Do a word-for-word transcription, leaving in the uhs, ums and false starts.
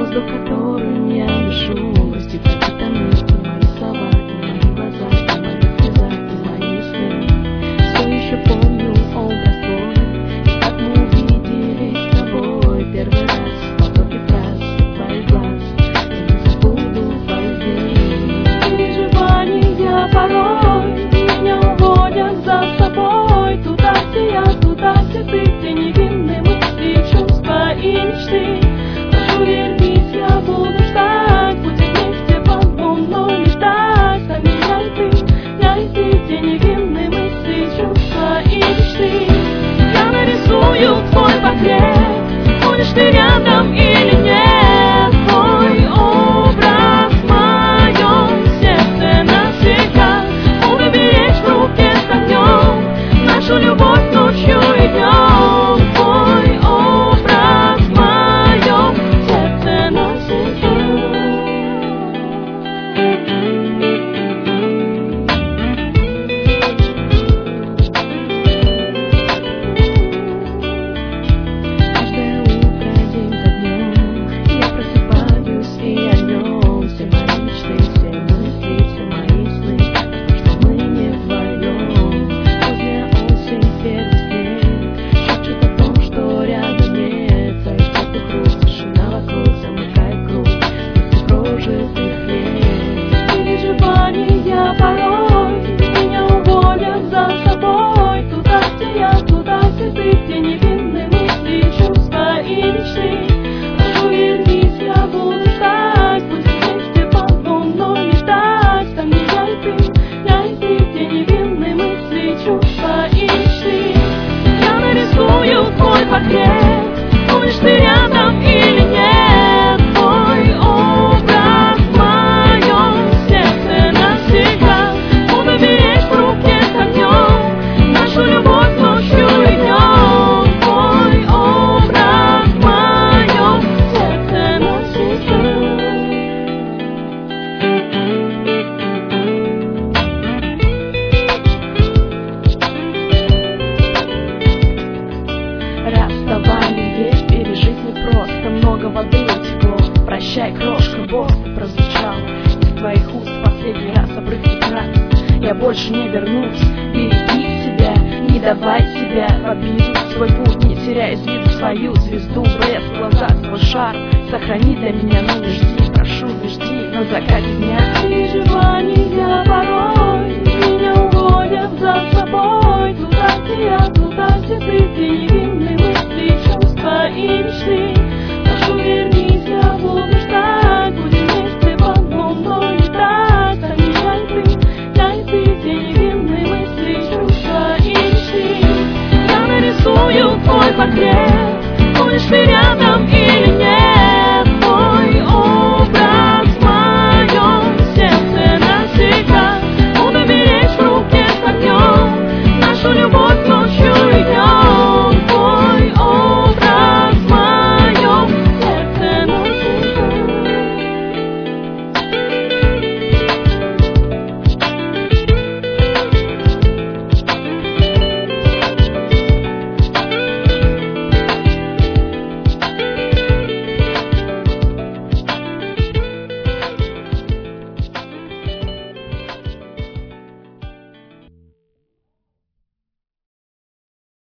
воздух, которым я дышу, растекает тонуть и мои слова, и мои глаза, и мои слеза, и мои сны. Все еще помню образ твой, и как мы увиделись с тобой первый раз. В потоке фраз и твоих глаз я не забуду твоих дней. Переживания порой меня уводят за собой, туда, где я, туда, где ты, где невинные мысли, чувства и мечты. Прошу, вернись, я буду ждать, будем вместе под луной летать. А меня и ты, найди, где невинные мысли, чувства и мечты. Я нарисую твой портрет, будешь ты рядом или нет. Твой образ в моем сердце навсегда, буду беречь в руке с огнем нашу любовь ночью и днем. Твой образ в моем сердце навсегда. Каждое утро, день за днем, я просыпаюсь и о нем. Все мои мечты, все мысли, все мои сны, потому что мы не вдвоем. Поздняя осень, первый снег шепчет о том, что рядом нет. Твоих теплых рук, тишина вокруг замыкает круг после прожитых лет. Переживания порой меня уводят за собой, туда, где я, туда, где ты, где невинные мысли, чувства и мечты. Прошу, вернись, я буду ждать, будем вместе под луной летать. Там, где я и ты, я и ты, где невинные мысли, чувства и мечты. Я нарисую твой портрет, будешь ты рядом или нет. Твой образ в моем сердце навсегда, буду беречь в руке с огнем нашу любовь ночью и днем. Твой образ в моем сердце навсегда. Расставание есть, пережить непросто, много воды утекло. Прощай, крошка, босс, прозвучал из твоих уст последний раз обрывки фраз. Я больше не вернусь, береги себя, не давай себя в обиду. Свой путь не теряй из виду свою звезду, блеск в глазах, свой шар сохрани для меня, но не жди, прошу, не жди на закате дня. Переживания порой меня уводят за собой, туда, где я, туда, где ты, где невинные